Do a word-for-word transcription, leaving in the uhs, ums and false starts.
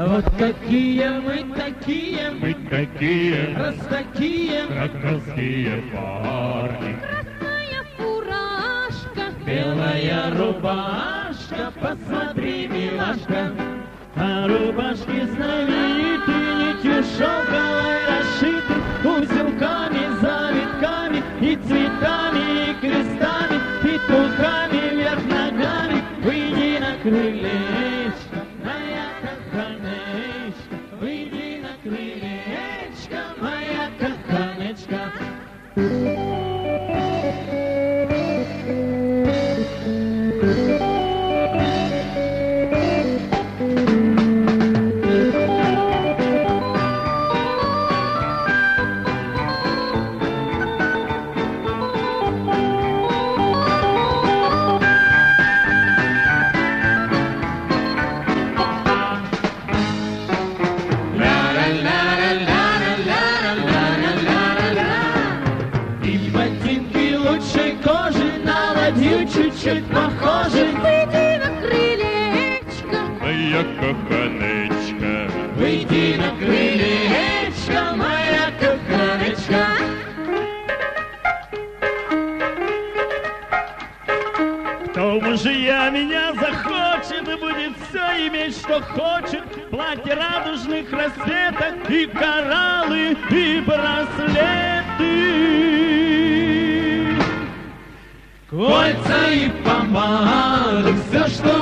Вот какие мы такие, Мы такие, раз такие, краковские парни. Красная фуражка, белая рубашка, посмотри, милашка. А рубашки знаменитые, нитью шелковой расшиты, узелками, завитками, и цветами, и крестами, и пулками вверх ногами. Выйди на крылечко, моя коханечка, выйди на крылечко, моя коханечка. Чуть-чуть похожи. выйди на крылечко, Моя коханечка, Выйди на крылечко, моя коханечка. Кто мужья меня захочет и будет все иметь, что хочет, платье радужных расцветок и кораллы, и браслеты. Кольца и помады, все, что